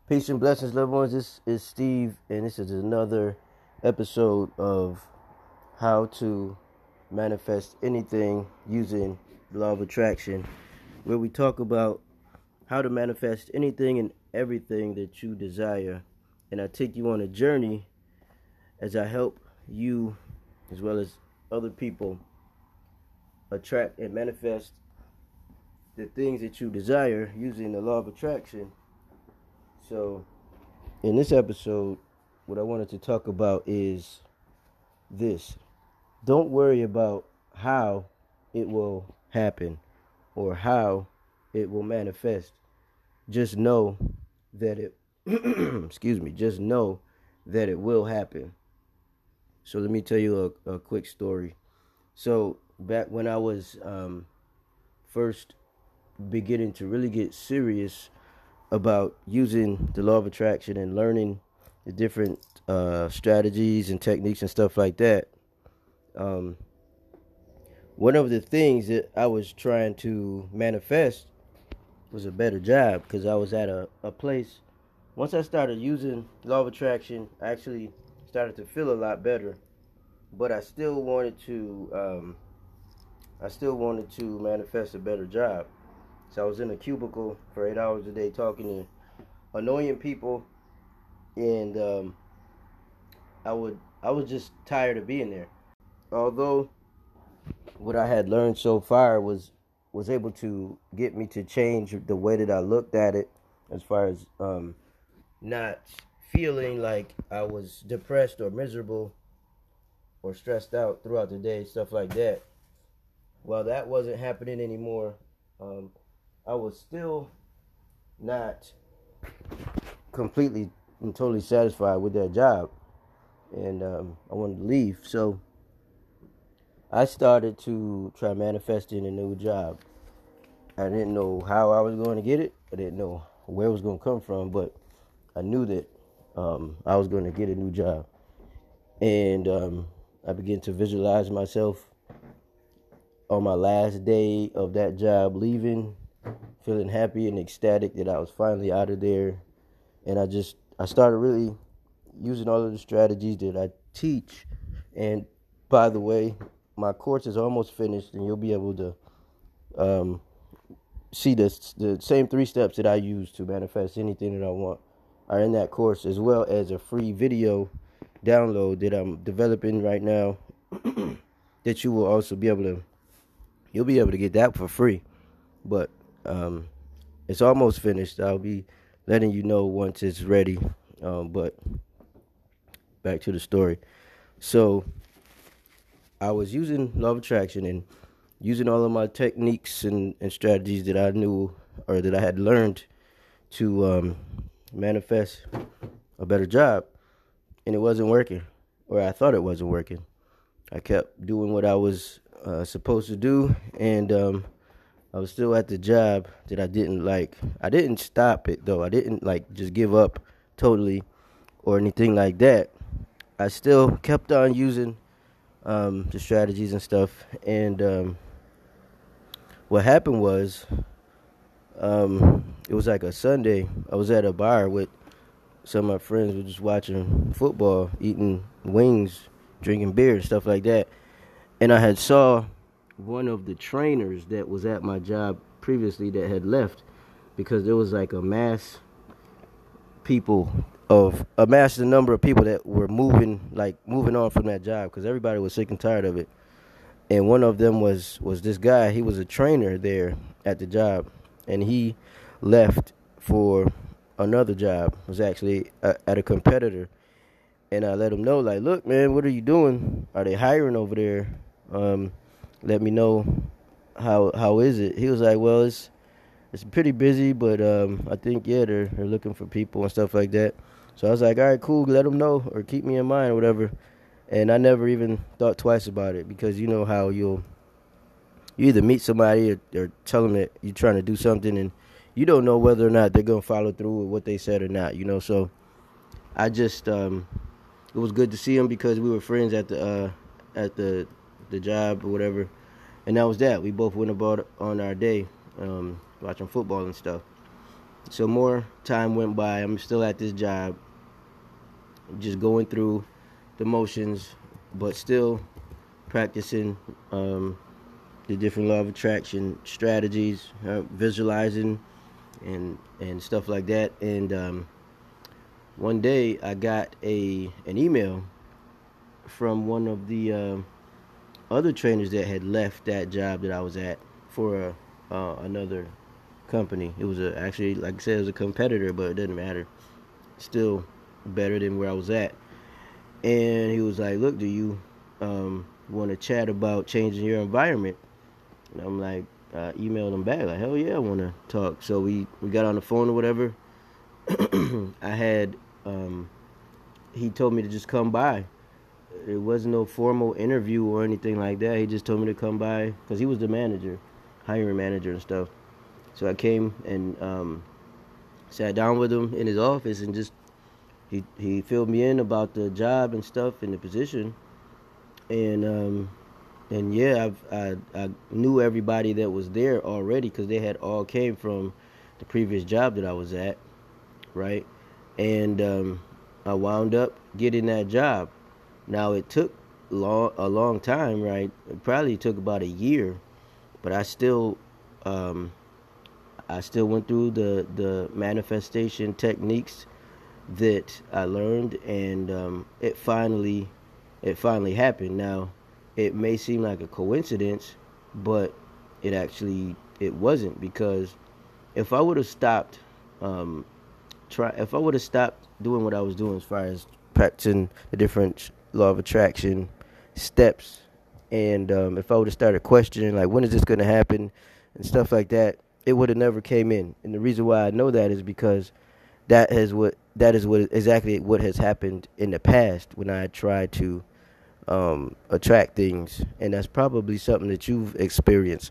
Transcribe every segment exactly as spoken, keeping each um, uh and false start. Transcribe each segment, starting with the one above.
Peace and blessings, loved ones. This is Steve, and this is another episode of how to manifest anything using the law of attraction, where we talk about how to manifest anything and everything that you desire. And I take you on a journey as I help you, as well as other people, attract and manifest the things that you desire using the law of attraction. So, in this episode, what I wanted to talk about is this. Don't worry about how it will happen or how it will manifest. Just know that it, excuse me, just know that it will happen. So, let me tell you a, a quick story. So, back when I was um, first beginning to really get serious about using the law of attraction and learning the different uh, strategies and techniques and stuff like that. Um, one of the things that I was trying to manifest was a better job, because I was at a, a place. Once I started using law of attraction, I actually started to feel a lot better. But I still wanted to, um, I still wanted to manifest a better job. So I was in a cubicle for eight hours a day talking to annoying people, and um, I would I was just tired of being there. Although what I had learned so far was was able to get me to change the way that I looked at it, as far as um, not feeling like I was depressed or miserable or stressed out throughout the day, stuff like that. While that wasn't happening anymore, um, I was still not completely and totally satisfied with that job, and um, I wanted to leave. So I started to try manifesting a new job. I didn't know how I was going to get it. I didn't know where it was going to come from, but I knew that um, I was going to get a new job. And um, I began to visualize myself on my last day of that job leaving, feeling happy and ecstatic that I was finally out of there. And I just, I started really using all of the strategies that I teach. And by the way, my course is almost finished, and you'll be able to um, see this, the same three steps that I use to manifest anything that I want are in that course, as well as a free video download that I'm developing right now that you will also be able to, you'll be able to get that for free. But um, it's almost finished. I'll be letting you know once it's ready. Um, but back to the story. So I was using law of attraction and using all of my techniques and, and strategies that I knew or that I had learned to um, manifest a better job. And it wasn't working, or I thought it wasn't working. I kept doing what I was uh, supposed to do, and um, I was still at the job that I didn't like. I didn't stop it, though. I didn't, like, just give up totally or anything like that. I still kept on using um, the strategies and stuff. And um, what happened was, um, it was like a Sunday. I was at a bar with some of my friends. We were just watching football, eating wings, drinking beer, and stuff like that. And I had saw one of the trainers that was at my job previously that had left, because there was like a mass people of a massive number of people that were moving like moving on from that job, because everybody was sick and tired of it. And one of them was was this guy. He was a trainer there at the job, and he left for another job. It was actually a, at a competitor. And I let him know, like, look, man, what are you doing? Are they hiring over there? Um, let me know how how is it? He was like, well, it's it's pretty busy, but um, I think yeah, they're they're looking for people and stuff like that. So I was like, all right, cool, let them know or keep me in mind or whatever. And I never even thought twice about it, because you know how you'll you either meet somebody or, or tell them that you're trying to do something, and you don't know whether or not they're gonna follow through with what they said or not. You know, so I just um, it was good to see him, because we were friends at the uh, at the the job or whatever, and that was that. We both went about on our day, um, watching football and stuff. So more time went by. I'm still at this job, just going through the motions, but still practicing um, the different law of attraction strategies, uh, visualizing, and and stuff like that. And um, one day I got a an email from one of the uh, other trainers that had left that job that I was at for a, uh, another company. It was a, actually, like I said, it was a competitor, but it doesn't matter. Still better than where I was at. And he was like, "Look, do you um, want to chat about changing your environment?" And I'm like, I emailed him back, like, "Hell yeah, I want to talk." So we, we got on the phone or whatever. I had, um, he told me to just come by. It wasn't no formal interview or anything like that. He just told me to come by because he was the manager, hiring manager and stuff. So I came and um, sat down with him in his office and just he he filled me in about the job and stuff and the position. And um, and yeah, I've, I I knew everybody that was there already because they had all came from the previous job that I was at, right? And um, I wound up getting that job. Now it took long a long time, right? It probably took about a year, but I still um, I still went through the the manifestation techniques that I learned, and um, it finally it finally happened. Now it may seem like a coincidence, but it actually it wasn't, because if I would have stopped um, try if I would have stopped doing what I was doing as far as practicing the different law of attraction steps, and um, if I would have started questioning like when is this going to happen and stuff like that, it would have never came in. And the reason why I know that is because that is what that is what exactly what has happened in the past when I tried to um, attract things, and that's probably something that you've experienced.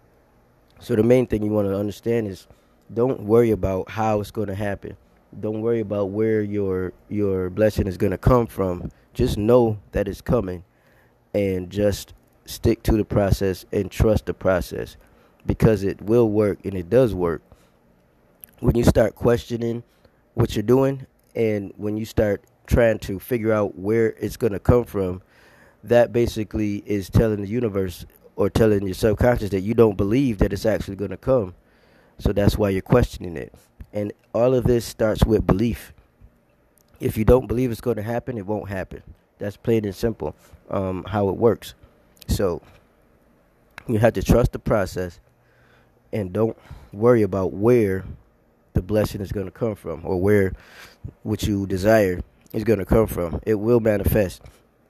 So the main thing you want to understand is don't worry about how it's going to happen. Don't worry about where your your blessing is going to come from. Just know that it's coming, and just stick to the process and trust the process, because it will work, and it does work. When you start questioning what you're doing, and when you start trying to figure out where it's going to come from, that basically is telling the universe or telling your subconscious that you don't believe that it's actually going to come. So that's why you're questioning it. And all of this starts with belief. If you don't believe it's going to happen, it won't happen. That's plain and simple um, how it works. So you have to trust the process and don't worry about where the blessing is going to come from, or where what you desire is going to come from. It will manifest.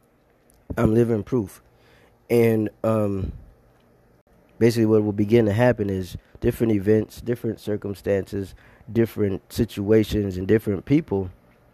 I'm living proof. And um, basically what will begin to happen is different events, different circumstances, different situations, and different people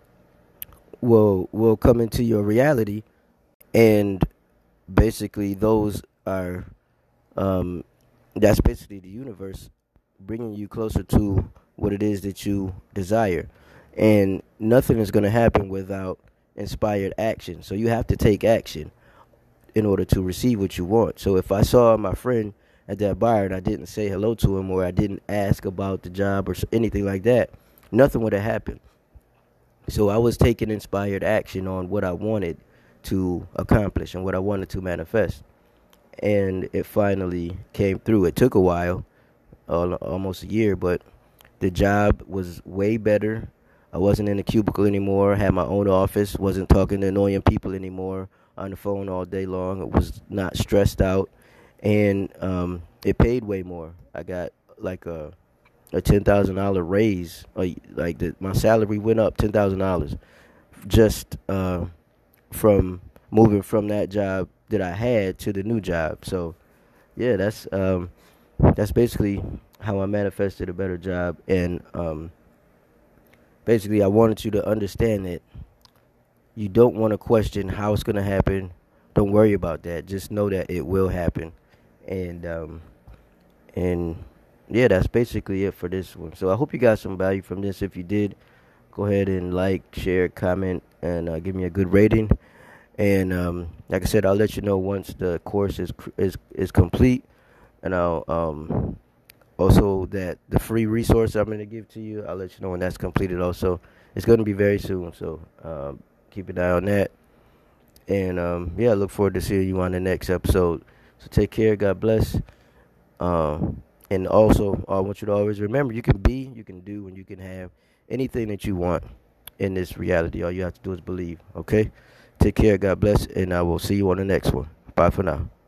will will come into your reality, and basically those are um, that's basically the universe bringing you closer to what it is that you desire. And nothing is going to happen without inspired action. So you have to take action in order to receive what you want. So if I saw my friend at that bar and I didn't say hello to him, or I didn't ask about the job or anything like that, nothing would have happened. So I was taking inspired action on what I wanted to accomplish and what I wanted to manifest. And it finally came through. It took a while, almost a year, but the job was way better. I wasn't in a cubicle anymore. I had my own office. Wasn't talking to annoying people anymore on the phone all day long. I was not stressed out. And um, it paid way more. I got like a a ten thousand dollar raise. Like the, my salary went up ten thousand dollars just uh, from moving from that job that I had to the new job. So yeah, that's um, that's basically how I manifested a better job. And um, basically, I wanted you to understand that you don't want to question how it's going to happen. Don't worry about that. Just know that it will happen. And um, and yeah, that's basically it for this one. So I hope you got some value from this. If you did, go ahead and like, share, comment, and uh, give me a good rating. And um, like I said, I'll let you know once the course is is is complete, and I'll um, Also, that the free resource I'm going to give to you, I'll let you know when that's completed. Also, it's going to be very soon, so um, keep an eye on that. And um, yeah, look forward to seeing you on the next episode. So take care. God bless. Um, and also, I want you to always remember, you can be, you can do, and you can have anything that you want in this reality. All you have to do is believe. Okay. Take care. God bless, and I will see you on the next one. Bye for now.